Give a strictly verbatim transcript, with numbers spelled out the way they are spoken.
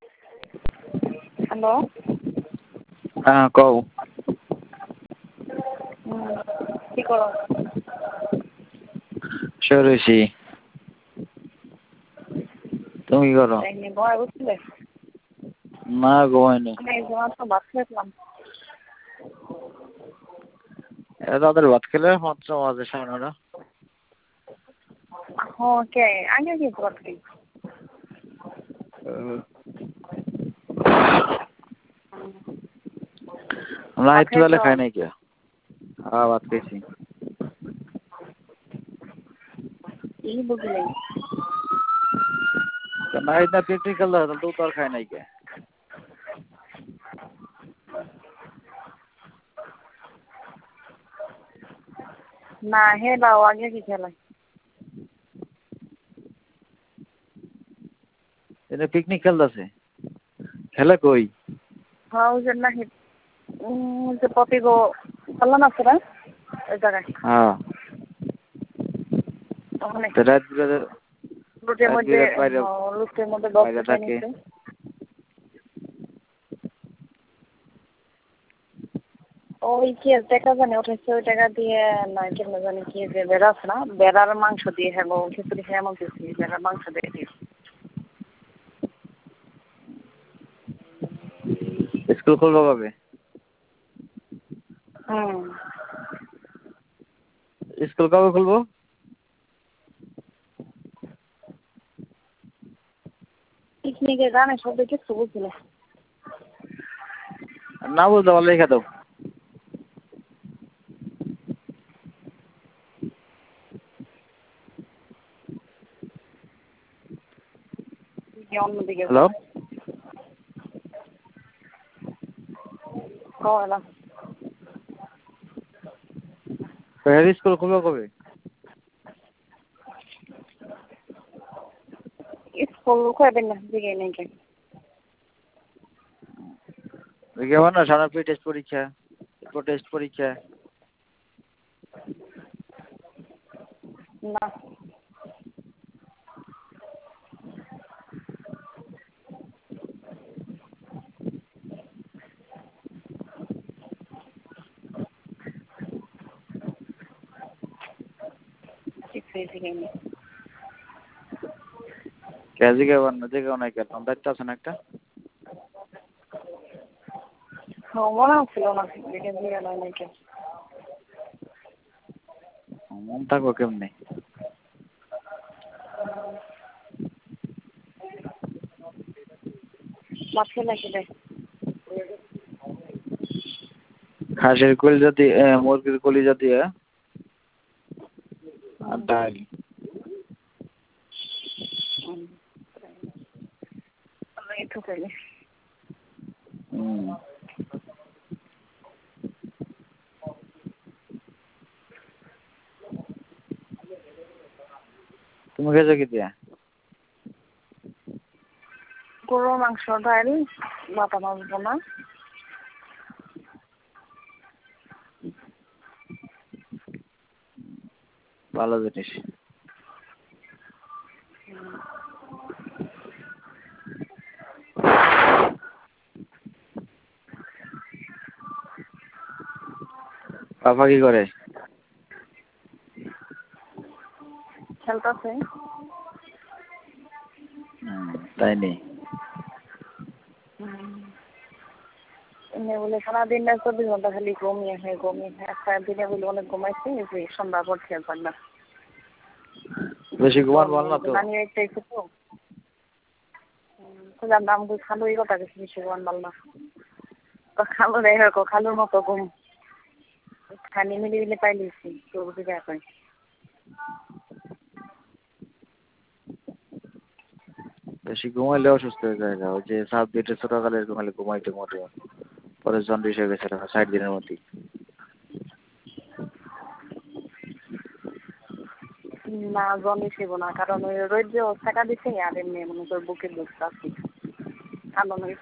Hello. হ্যাঁ কও। কি করো? শুয়ে রয়েছি। তুমি কি করো? এমনি ঘুমায় বসছিলে? না ঘুমাইনি। আমি এই মাত্র ভাত খেলাম। রাতের ভাত খেলে মাত্র বাজে সাড়ে নটা। হ্যাঁ কে আগে কি ভাত খাই? আমরা ভাত একটু বেলা খাইছো? খাই নাই কে? হ্যাঁ ভাত খাইছি। কি বুঝলি? নাইট না প্র্যাকটিক্যাল দাও তো তো আর খাই নাই কে? না হে দাও আগে কি খেলাই? এটা পিকনিক খেলতেছে। খেলে কই? হ্যাঁ ওই যে নাকি যে পপি গো বললাম আছে না ওই জায়গায়। হ্যাঁ। ওখানে তো রাত বিরাতে লুটের রাত মধ্যে বিরাত বাইরে লুটের মধ্যে দশ বাইরে উঠে থাকে। নিচ্ছে। ওই কি টাকা জানি উঠেছে ওই টাকা দিয়ে না কেমন জানি কি যে বেড়া আছে না বেড়ার মাংস দিয়ে হ্যাঁ খিচুড়ি খেয়ে এমন কিছু বেড়ার মাংস দিয়ে দিয়েছে। স্কুল খুলবো কবে? হুম। স্কুল কবে খুলবো? পিকনিকে গানে সবাই কিছু বুঝছিল। না বলতে পারলে রেখে দাও। অন্যদিকে হ্যালো। কয়লা স্কুল খুলবো কবে? স্কুল কয়দিন না দিকে নেই কেন? কেমন না সামনে প্রি টেস্ট পরীক্ষা এরপর টেস্ট পরীক্ষা। না কিছুই দিকে নেই। কেজি কেমন না দেখেও নাই কেন দায়িত্ব আছে না একটা? হ্যাঁ মনে হচ্ছিল না দিকে দিয়ে নয় নাকি। মন থাকবো কেমনি? মাছে নাকি দেয় খাসির কলিজা দিয়ে মুরগির কলিজা দিয়ে আর ডাল। একটু পেলে হুম। তুমি খেয়েছো কি দিয়া? গরুর মাংস ডাল বাটা মাছ বোনা। ভালো জিনিস। পাপা কি করে? খেলতেছে। তাই নেই। এমনি বলে সারাদিন চব্বিশ ঘন্টা খালি ঘুমিয়ে হয় ঘুমিয়ে হয় একটা দিনে বলে অনেক ঘুমাইছে যে সন্ধ্যা পর খেয়াল পার না। বেশি ঘুমান ভালো না তো। নানি একটা এসে তো জানতাম তুই খালু এই কথা কিছু বেশি ঘুমান ভালো না। খালু রে হোক খালুর মতো ঘুম খানি মিলি মিলে পাইলিছি তোর দিকে এখন বেশি ঘুমাইলে অসুস্থ হয়ে যায়। ওই যে সাত দিনের ছোটকালে ঘুমাইলে ঘুমাইতে মোটে পরে জন্ডিস হয়ে গেছে ষাট দিনের মধ্যে। না জন্ডিস হইব না কারণ ওই রোদ যে টাকা দিছে আর এমনি মনে কর বুকের দুধ আছে কারণ